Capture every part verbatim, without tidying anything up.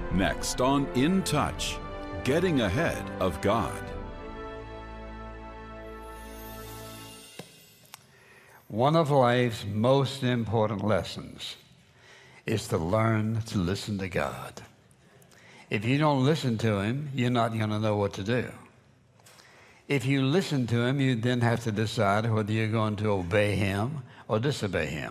Next on In Touch, getting ahead of God. One of life's most important lessons is to learn to listen to God. If you don't listen to Him, you're not going to know what to do. If you listen to Him, you then have to decide whether you're going to obey Him or disobey Him.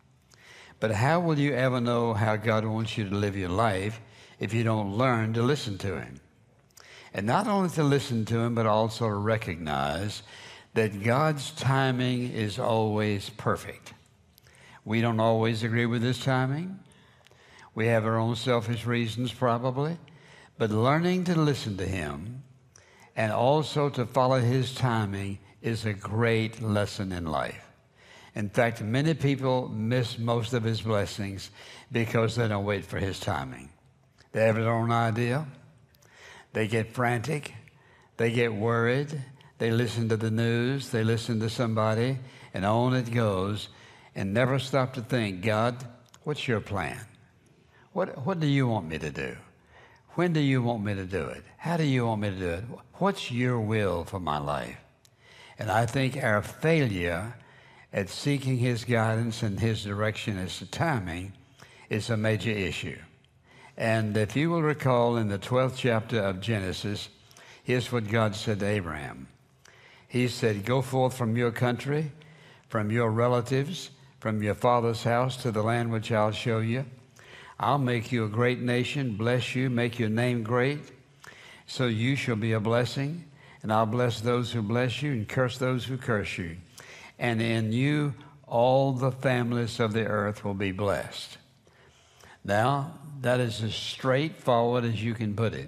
But how will you ever know how God wants you to live your life if you don't learn to listen to Him? And not only to listen to Him, but also to recognize that God's timing is always perfect. We don't always agree with His timing. We have our own selfish reasons probably, but learning to listen to Him and also to follow His timing is a great lesson in life. In fact, many people miss most of His blessings because they don't wait for His timing. They have their own idea. They get frantic. They get worried. They listen to the news. They listen to somebody, and on it goes, and never stop to think, God, what's your plan? What, what do you want me to do? When do you want me to do it? How do you want me to do it? What's your will for my life? And I think our failure at seeking His guidance and His direction as to timing is a major issue. And if you will recall in the twelfth chapter of Genesis, here's what God said to Abraham. He said, go forth from your country, from your relatives, from your father's house to the land which I'll show you. I'll make you a great nation, bless you, make your name great, so you shall be a blessing. And I'll bless those who bless you and curse those who curse you. And in you all the families of the earth will be blessed. Now, that is as straightforward as you can put it.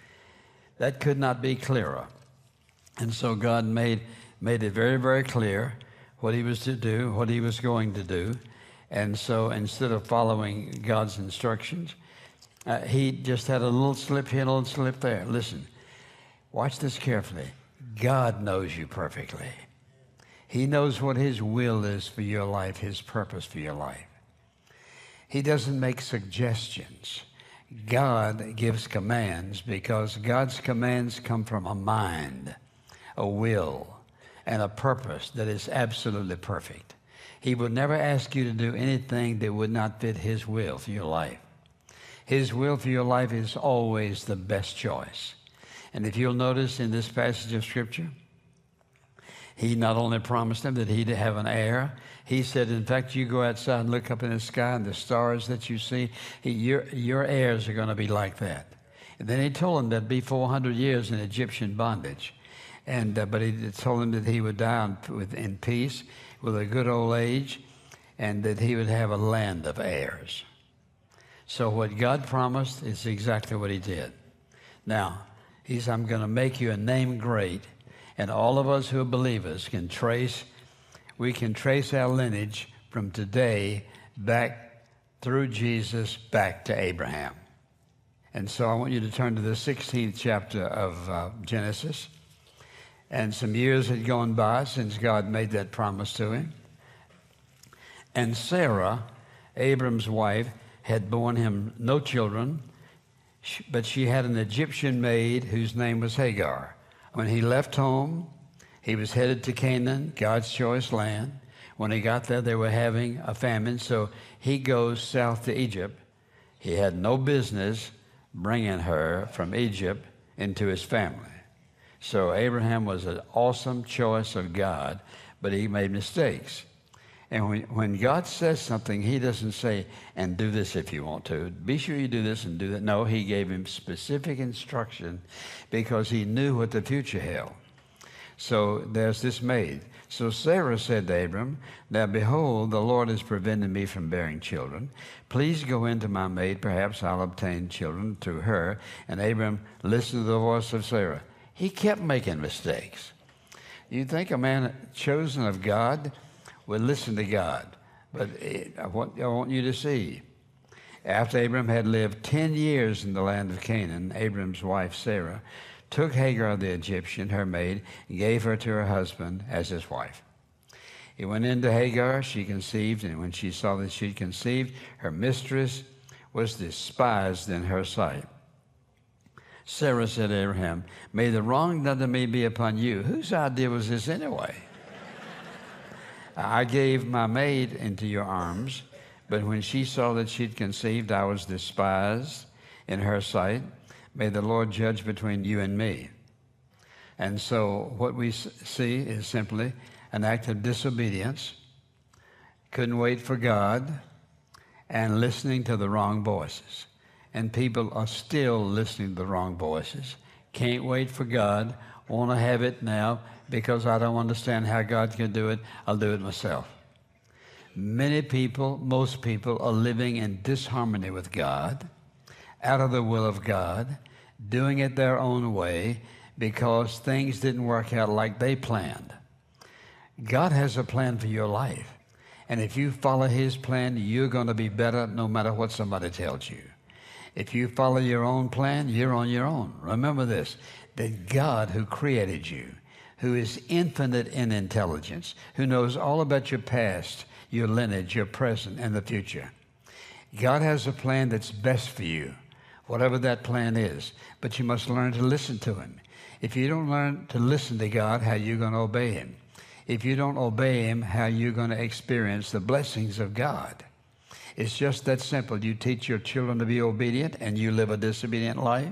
That could not be clearer. And so God made, made it very, very clear what He was to do, what He was going to do. And so instead of following God's instructions, uh, He just had a little slip here, a little slip there. Listen, watch this carefully. God knows you perfectly. He knows what His will is for your life, His purpose for your life. He doesn't make suggestions. God gives commands because God's commands come from a mind, a will, and a purpose that is absolutely perfect. He would never ask you to do anything that would not fit His will for your life. His will for your life is always the best choice. And if you'll notice in this passage of Scripture, He not only promised him that he'd have an heir, He said, in fact, you go outside and look up in the sky and the stars that you see, he, your, your heirs are going to be like that. And then He told him there'd be four hundred years in Egyptian bondage. And, uh, but He told him that he would die in, with, in peace, with a good old age, and that he would have a land of heirs. So what God promised is exactly what He did. Now, He said, I'm going to make you a name great, and all of us who are believers can trace, we can trace our lineage from today back through Jesus back to Abraham. And so I want you to turn to the sixteenth chapter of uh, Genesis. And some years had gone by since God made that promise to him. And Sarah, Abram's wife, had borne him no children, but she had an Egyptian maid whose name was Hagar. When he left home, he was headed to Canaan, God's choice land. When he got there, they were having a famine, so he goes south to Egypt. He had no business bringing her from Egypt into his family. So Abraham was an awesome choice of God, but he made mistakes. And when, when God says something, He doesn't say, and do this if you want to. Be sure you do this and do that. No, He gave him specific instruction because He knew what the future held. So there's this maid. So Sarah said to Abram, now behold, the Lord has prevented me from bearing children. Please go into my maid. Perhaps I'll obtain children through her. And Abram listened to the voice of Sarah. He kept making mistakes. You think a man chosen of God would listen to God? But I want, I want you to see, after Abram had lived ten years in the land of Canaan, Abram's wife Sarah took Hagar the Egyptian, her maid, and gave her to her husband as his wife. He went into Hagar, she conceived, and when she saw that she conceived, her mistress was despised in her sight. Sarah said to Abraham, may the wrong done to me be upon you. Whose idea was this anyway? I gave my maid into your arms, but when she saw that she'd conceived, I was despised in her sight. May the Lord judge between you and me. And so what we see is simply an act of disobedience, couldn't wait for God, and listening to the wrong voices. And people are still listening to the wrong voices. Can't wait for God, want to have it now because I don't understand how God can do it, I'll do it myself. Many people, most people, are living in disharmony with God, out of the will of God, doing it their own way because things didn't work out like they planned. God has a plan for your life. And if you follow his plan, you're going to be better no matter what somebody tells you. If you follow your own plan, you're on your own. Remember this, that God who created you, who is infinite in intelligence, who knows all about your past, your lineage, your present, and the future. God has a plan that's best for you, whatever that plan is, but you must learn to listen to him. If you don't learn to listen to God, how are you going to obey him? If you don't obey him, how are you going to experience the blessings of God? It's just that simple. You teach your children to be obedient and you live a disobedient life.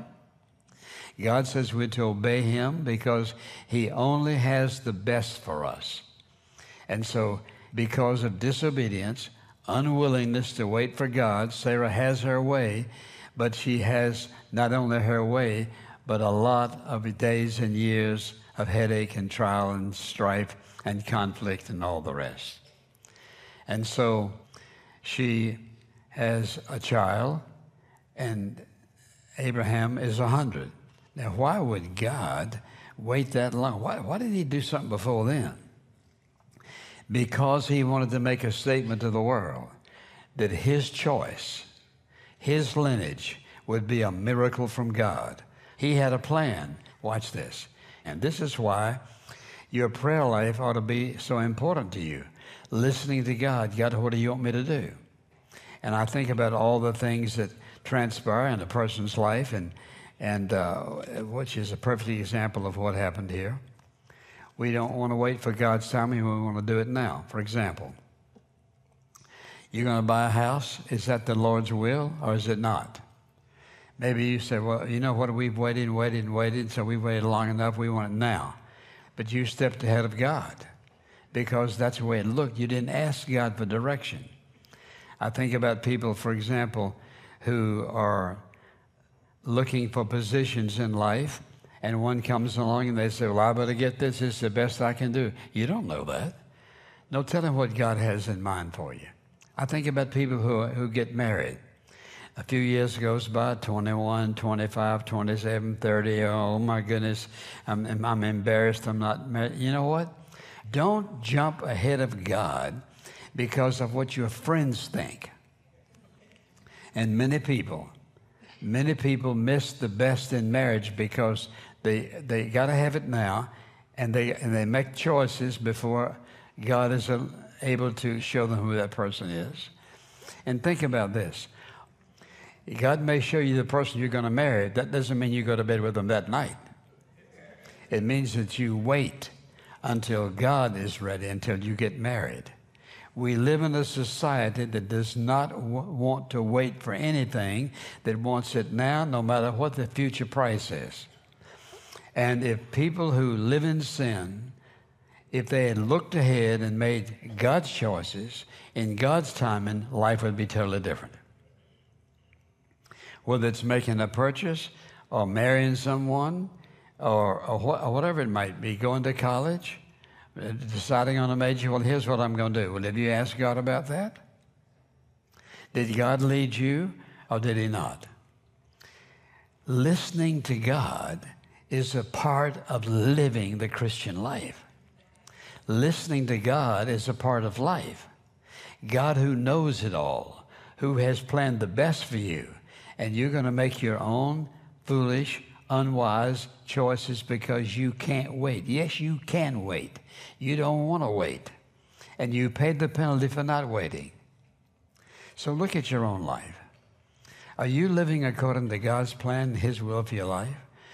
God says we're to obey him because he only has the best for us. And so because of disobedience, unwillingness to wait for God, Sarah has her way, but she has not only her way, but a lot of days and years of headache and trial and strife and conflict and all the rest. And so she has a child, and Abraham is a hundred. Now, why would God wait that long? Why, why did he do something before then? Because he wanted to make a statement to the world that his choice, his lineage, would be a miracle from God. He had a plan. Watch this. And this is why your prayer life ought to be so important to you. Listening to God. God, what do you want me to do? And I think about all the things that transpire in a person's life, and, and uh, which is a perfect example of what happened here. We don't want to wait for God's timing. We want to do it now. For example, you're going to buy a house. Is that the Lord's will or is it not? Maybe you say, well, you know what, we've waited and waited and waited, so we've waited long enough, we want it now. But you stepped ahead of God because that's the way it looked. You didn't ask God for direction. I think about people, for example, who are looking for positions in life, and one comes along and they say, well, I better get this. This is the best I can do. You don't know that. No telling what God has in mind for you. I think about people who, who get married. A few years goes by, twenty-one, twenty-five, twenty-seven, thirty. Oh, my goodness, I'm, I'm embarrassed I'm not married. You know what? Don't jump ahead of God because of what your friends think. And many people, many people miss the best in marriage because they they got to have it now, and they and they make choices before God is able to show them who that person is. And think about this. God may show you the person you're going to marry. That doesn't mean you go to bed with them that night. It means that you wait until God is ready, until you get married. We live in a society that does not w- want to wait for anything, that wants it now, no matter what the future price is. And if people who live in sin, if they had looked ahead and made God's choices in God's timing, life would be totally different. Whether it's making a purchase or marrying someone or, or, wh- or whatever it might be, going to college, deciding on a major, well, here's what I'm going to do. Well, have you asked God about that? Did God lead you or did he not? Listening to God is a part of living the Christian life. Listening to God is a part of life. God who knows it all, who has planned the best for you, and you're going to make your own foolish, unwise choices because you can't wait. Yes, you can wait. You don't want to wait. And you paid the penalty for not waiting. So look at your own life. Are you living according to God's plan and his will for your life?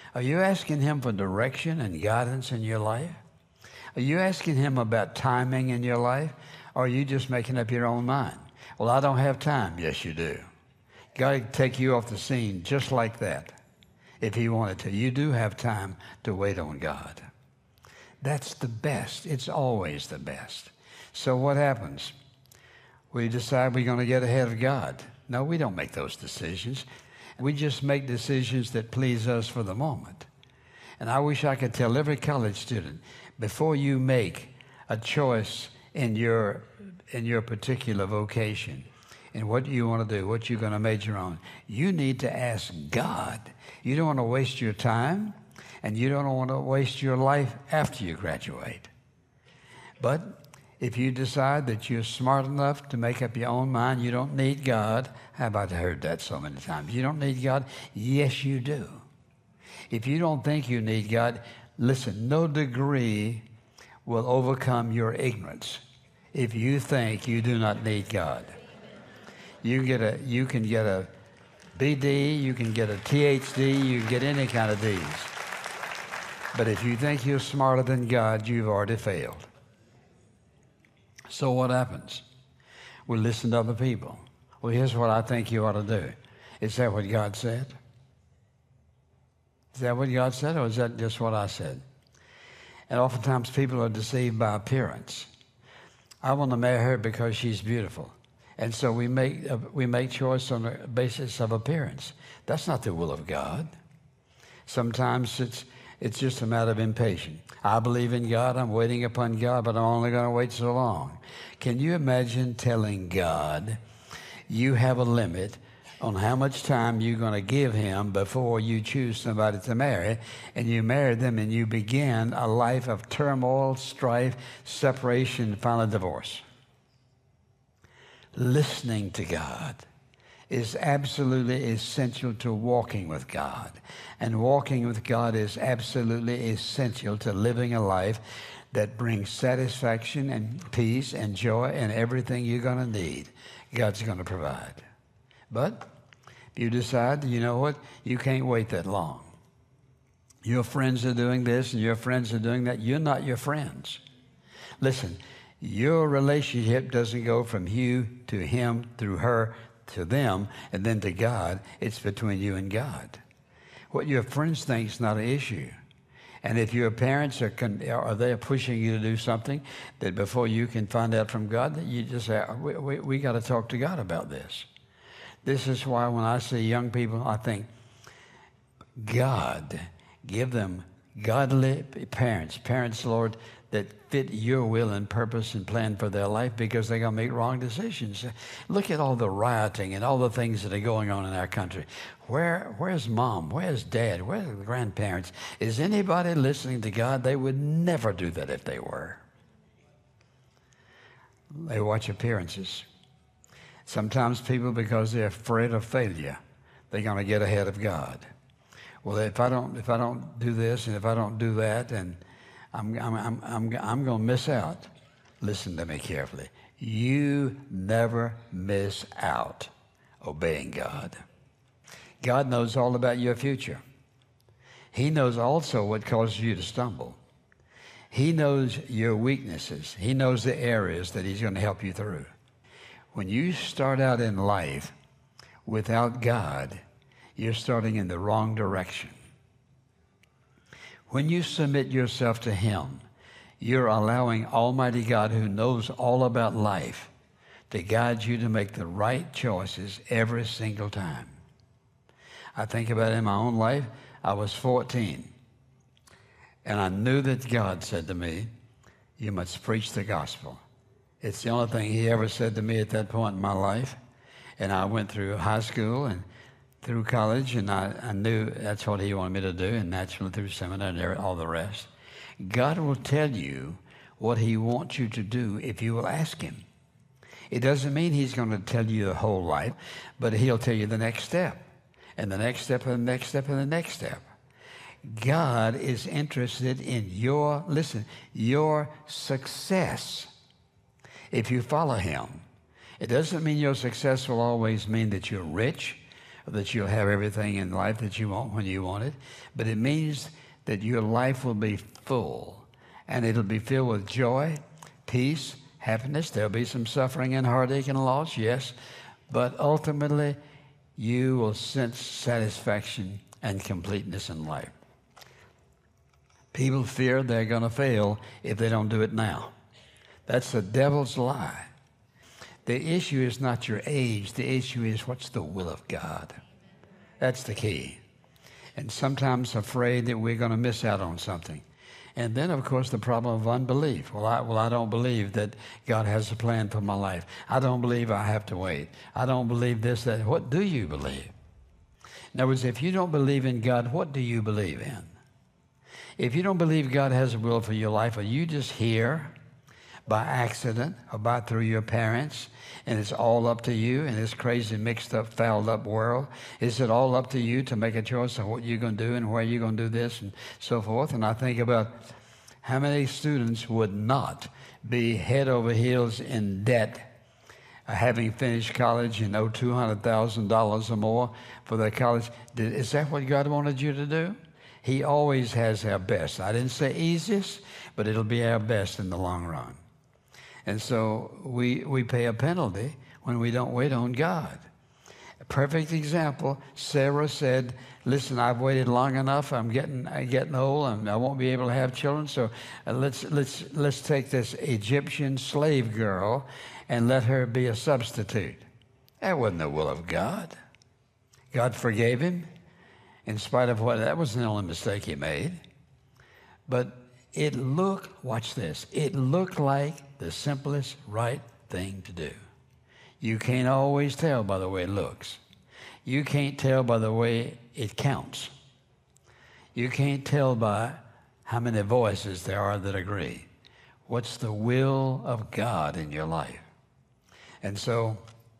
Are you asking him for direction and guidance in your life? Are you asking him about timing in your life? Or are you just making up your own mind? Well, I don't have time. Yes, you do. God could take you off the scene just like that if he wanted to. You do have time to wait on God. That's the best. It's always the best. So what happens? We decide we're going to get ahead of God. No, we don't make those decisions. We just make decisions that please us for the moment. And I wish I could tell every college student, before you make a choice in your in your particular vocation, in what you want to do, what you're going to major on, you need to ask God. You don't want to waste your time, and you don't want to waste your life after you graduate. But if you decide that you're smart enough to make up your own mind, you don't need God. How about I heard that so many times? You don't need God? Yes, you do. If you don't think you need God, listen, no degree will overcome your ignorance if you think you do not need God. You get a, you can get a B D, you can get a T H D, you can get any kind of D's. But if you think you're smarter than God, you've already failed. So what happens? We listen to other people. Well, here's what I think you ought to do. Is that what God said? Is that what God said, or is that just what I said? And oftentimes people are deceived by appearance. I want to marry her because she's beautiful. And so we make, uh, we make choice on the basis of appearance. That's not the will of God. Sometimes it's, it's just a matter of impatience. I believe in God, I'm waiting upon God, but I'm only going to wait so long. Can you imagine telling God you have a limit on how much time you're going to give him before you choose somebody to marry, and you marry them and you begin a life of turmoil, strife, separation, and finally divorce? Listening to God is absolutely essential to walking with God. And walking with God is absolutely essential to living a life that brings satisfaction and peace and joy and everything you're going to need. God's going to provide. But if you decide, you know what, you can't wait that long. Your friends are doing this and your friends are doing that. You're not your friends. Listen, your relationship doesn't go from you to him, through her to them, and then to God. It's between you and God. What your friends think is not an issue. And if your parents are, con- are they pushing you to do something that before you can find out from God, that you just say, we, we, we got to talk to God about this. This is why when I see young people, I think, God, give them godly parents, parents, Lord, that fit your will and purpose and plan for their life, because they're going to make wrong decisions. Look at all the rioting and all the things that are going on in our country. Where, where's mom? Where's dad? Where's the grandparents? Is anybody listening to God? They would never do that if they were. They watch appearances. Sometimes people, because they're afraid of failure, they're going to get ahead of God. Well, if I don't, if I don't do this and if I don't do that, and I'm, I'm, I'm, I'm, I'm going to miss out. Listen to me carefully. You never miss out obeying God. God knows all about your future. He knows also what causes you to stumble. He knows your weaknesses. He knows the areas that he's going to help you through. When you start out in life without God, you're starting in the wrong direction. When you submit yourself to him, you're allowing Almighty God, who knows all about life, to guide you to make the right choices every single time. I think about it in my own life. I was fourteen, and I knew that God said to me, you must preach the gospel. It's the only thing he ever said to me at that point in my life. And I went through high school and through college, and I, I knew that's what he wanted me to do, and naturally through seminary and all the rest. God will tell you what he wants you to do if you will ask him. It doesn't mean he's going to tell you the whole life, but he'll tell you the next step, and the next step, and the next step, and the next step. God is interested in your, listen, your success if you follow him. It doesn't mean your success will always mean that you're rich, that you'll have everything in life that you want when you want it, but it means that your life will be full, and it'll be filled with joy, peace, happiness. There'll be some suffering and heartache and loss, yes, but ultimately you will sense satisfaction and completeness in life. People fear they're going to fail if they don't do it now. That's the devil's lie. The issue is not your age. The issue is what's the will of God. That's the key. And sometimes afraid that we're going to miss out on something. And then, of course, the problem of unbelief. Well, I, well, I don't believe that God has a plan for my life. I don't believe I have to wait. I don't believe this, that. What do you believe? In other words, if you don't believe in God, what do you believe in? If you don't believe God has a will for your life, are you just here by accident or by through your parents, and it's all up to you in this crazy, mixed up, fouled up world? Is it all up to you to make a choice of what you're going to do and where you're going to do this and so forth? And I think about how many students would not be head over heels in debt, uh, having finished college and owe two hundred thousand dollars or more for their college. Did, is that what God wanted you to do? He always has our best. I didn't say easiest, but it'll be our best in the long run. And so we we pay a penalty when we don't wait on God. A perfect example, Sarah said, listen, I've waited long enough. I'm getting I'm getting old, and I won't be able to have children. So uh, let's let's let's take this Egyptian slave girl and let her be a substitute. That wasn't the will of God. God forgave him. In spite of what, that was the only mistake he made. But it looked, watch this, it looked like the simplest right thing to do. You can't always tell by the way it looks. You can't tell by the way it counts. You can't tell by how many voices there are that agree. What's the will of God in your life? And so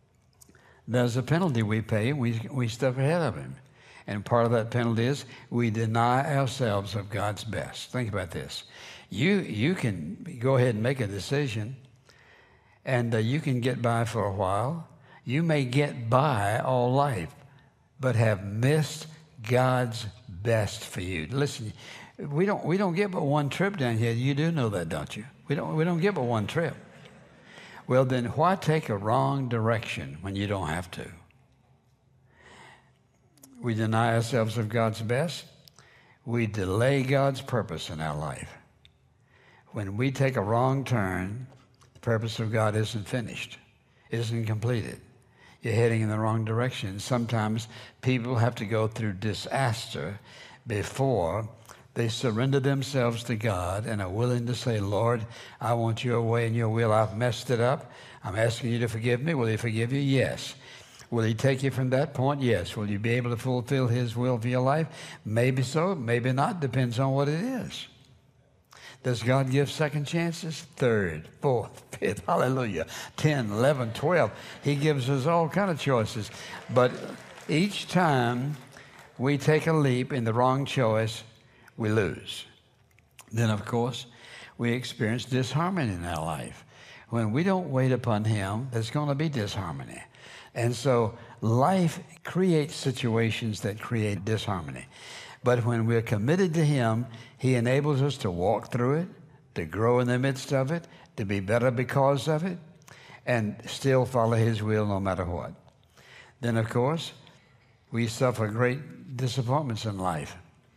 there's a penalty we pay. We, we step ahead of him. And part of that penalty is we deny ourselves of God's best. Think about this. You you can go ahead and make a decision, and uh, you can get by for a while. You may get by all life, but have missed God's best for you. Listen, we don't we don't get but one trip down here. You do know that, don't you? We don't we don't get but one trip. Well, then why take a wrong direction when you don't have to? We deny ourselves of God's best. We delay God's purpose in our life. When we take a wrong turn, the purpose of God isn't finished, isn't completed. You're heading in the wrong direction. Sometimes people have to go through disaster before they surrender themselves to God and are willing to say, Lord, I want your way and your will. I've messed it up. I'm asking you to forgive me. Will he forgive you? Yes. Will he take you from that point? Yes. Will you be able to fulfill his will for your life? Maybe so, maybe not. Depends on what it is. Does God give second chances? Third, fourth, fifth, hallelujah, ten, eleven, twelve. He gives us all kind of choices. But each time we take a leap in the wrong choice, we lose. Then, of course, we experience disharmony in our life. When we don't wait upon him, there's going to be disharmony. And so life creates situations that create disharmony. But when we're committed to him, he enables us to walk through it, to grow in the midst of it, to be better because of it, and still follow his will no matter what. Then, of course, we suffer great disappointments in life.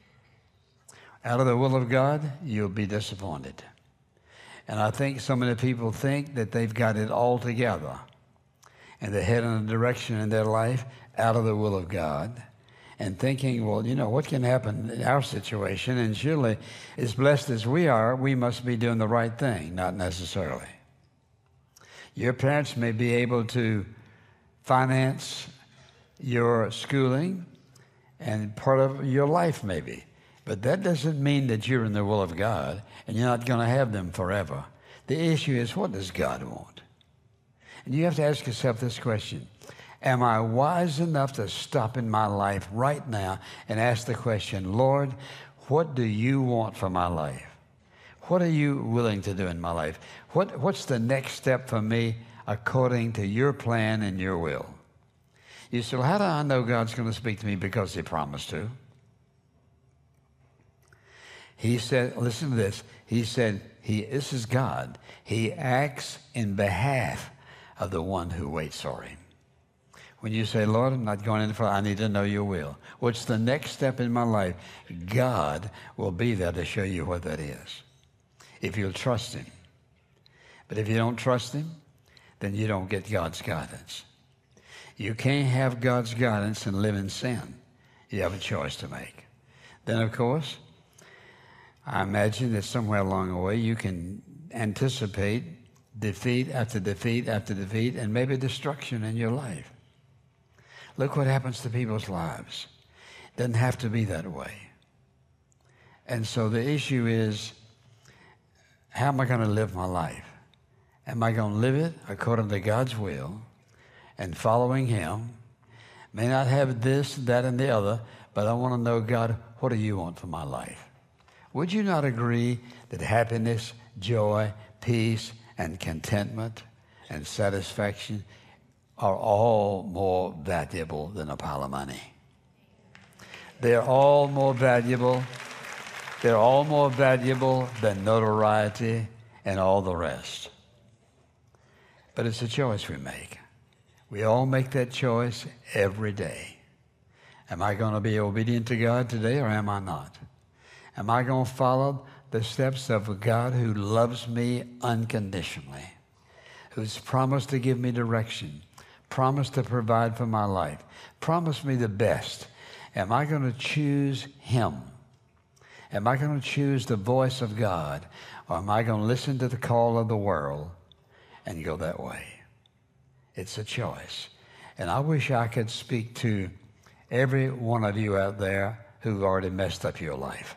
Out of the will of God, you'll be disappointed. And I think so many people think that they've got it all together, and they're heading in a direction in their life out of the will of God, and thinking, well, you know, what can happen in our situation? And surely, as blessed as we are, we must be doing the right thing. Not necessarily. Your parents may be able to finance your schooling and part of your life maybe, but that doesn't mean that you're in the will of God and you're not going to have them forever. The issue is, what does God want? And you have to ask yourself this question. Am I wise enough to stop in my life right now and ask the question, Lord, what do you want for my life? What are you willing to do in my life? What, what's the next step for me according to your plan and your will? You say, well, how do I know God's going to speak to me? Because he promised to. He said, listen to this. He said, he, this is God. He acts in behalf of the one who waits for him. When you say, Lord, I'm not going any further, I need to know your will. What's the next step in my life? God will be there to show you what that is, if you'll trust him. But if you don't trust him, then you don't get God's guidance. You can't have God's guidance and live in sin. You have a choice to make. Then, of course, I imagine that somewhere along the way you can anticipate defeat after defeat after defeat and maybe destruction in your life. Look what happens to people's lives. It doesn't have to be that way. And so the issue is, how am I going to live my life? Am I going to live it according to God's will and following him? May not have this, that, and the other, but I want to know, God, what do you want for my life? Would you not agree that happiness, joy, peace, and contentment and satisfaction are all more valuable than a pile of money? They're all more valuable. They're all more valuable than notoriety and all the rest. But it's a choice we make. We all make that choice every day. Am I going to be obedient to God today, or am I not? Am I going to follow the steps of a God who loves me unconditionally, who's promised to give me direction, promised to provide for my life, promised me the best? Am I going to choose him? Am I going to choose the voice of God, or am I going to listen to the call of the world and go that way? It's a choice. And I wish I could speak to every one of you out there who already messed up your life.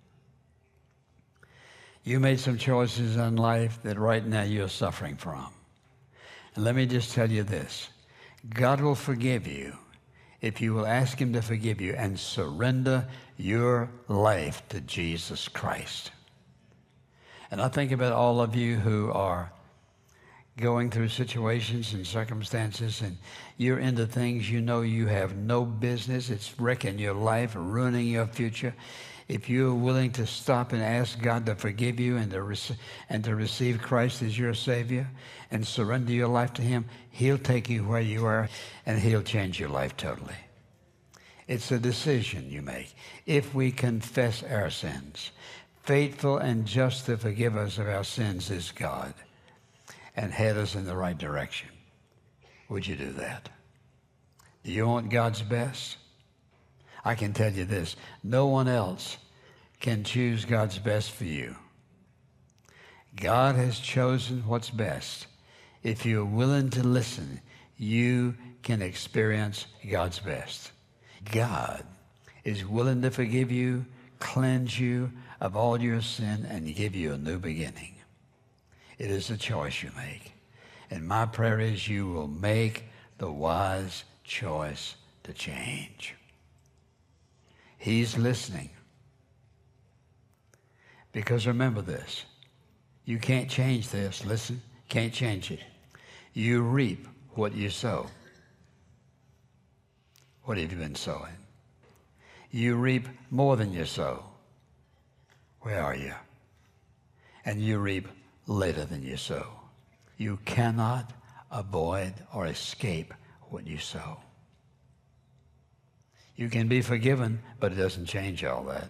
You made some choices in life that right now you're suffering from. And let me just tell you this. God will forgive you if you will ask him to forgive you and surrender your life to Jesus Christ. And I think about all of you who are going through situations and circumstances, and you're into things you know you have no business. It's wrecking your life, ruining your future. If you're willing to stop and ask God to forgive you and to, rec- and to receive Christ as your Savior and surrender your life to him, he'll take you where you are and he'll change your life totally. It's a decision you make. If we confess our sins, faithful and just to forgive us of our sins is God, and head us in the right direction. Would you do that? Do you want God's best? I can tell you this, no one else can choose God's best for you. God has chosen what's best. If you're willing to listen, you can experience God's best. God is willing to forgive you, cleanse you of all your sin, and give you a new beginning. It is a choice you make. And my prayer is you will make the wise choice to change. He's listening. Because remember this, you can't change this. Listen, can't change it. You reap what you sow. What have you been sowing? You reap more than you sow. Where are you? And you reap later than you sow. You cannot avoid or escape what you sow. You can be forgiven, but it doesn't change all that.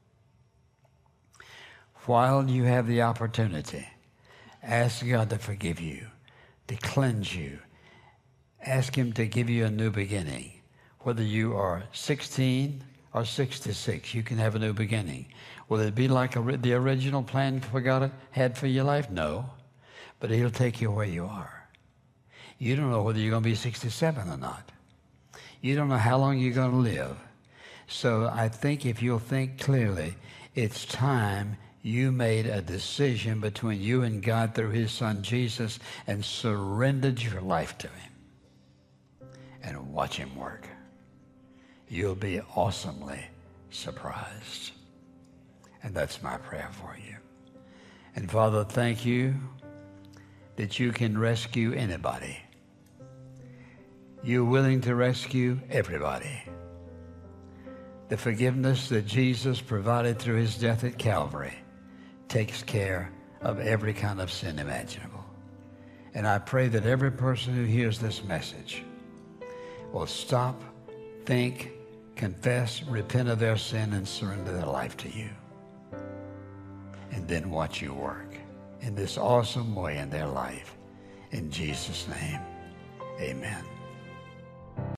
While you have the opportunity, ask God to forgive you, to cleanse you. Ask him to give you a new beginning. Whether you are sixteen or sixty-six, you can have a new beginning. Will it be like a, the original plan for God had for your life? No. But he'll take you where you are. You don't know whether you're going to be sixty-seven or not. You don't know how long you're going to live. So I think if you'll think clearly, it's time you made a decision between you and God through his son Jesus and surrendered your life to him. And watch him work. You'll be awesomely surprised. And that's my prayer for you. And Father, thank you that you can rescue anybody. you're willing to rescue everybody. The forgiveness that Jesus provided through his death at Calvary takes care of every kind of sin imaginable. And I pray that every person who hears this message will stop, think, confess, repent of their sin, and surrender their life to you. And then watch you work in this awesome way in their life. In Jesus' name, amen.